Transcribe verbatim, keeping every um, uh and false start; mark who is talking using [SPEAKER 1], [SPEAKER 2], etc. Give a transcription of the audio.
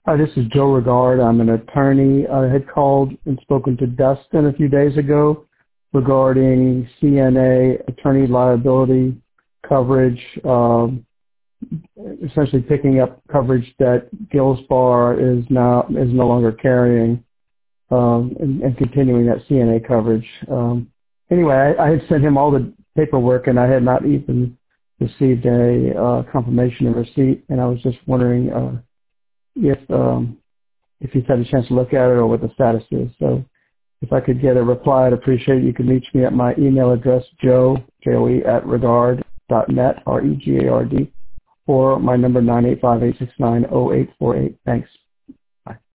[SPEAKER 1] Hi, this is Joe Regard. I'm an attorney. I had called and spoken to Dustin a few days ago regarding C N A attorney liability coverage, um, essentially picking up coverage that Gilsbar is now is no longer carrying, um, and, and continuing that C N A coverage. Um, anyway, I, I had sent him all the paperwork, and I had not even received a uh, confirmation of receipt, and I was just wondering uh, if um, if he's had a chance to look at it or what the status is. So if I could get a reply, I'd appreciate it. You can reach me at my email address, joe, J O E, at regard dot net, R E G A R D, or my number nine eight five, eight six nine, zero eight four eight. Thanks.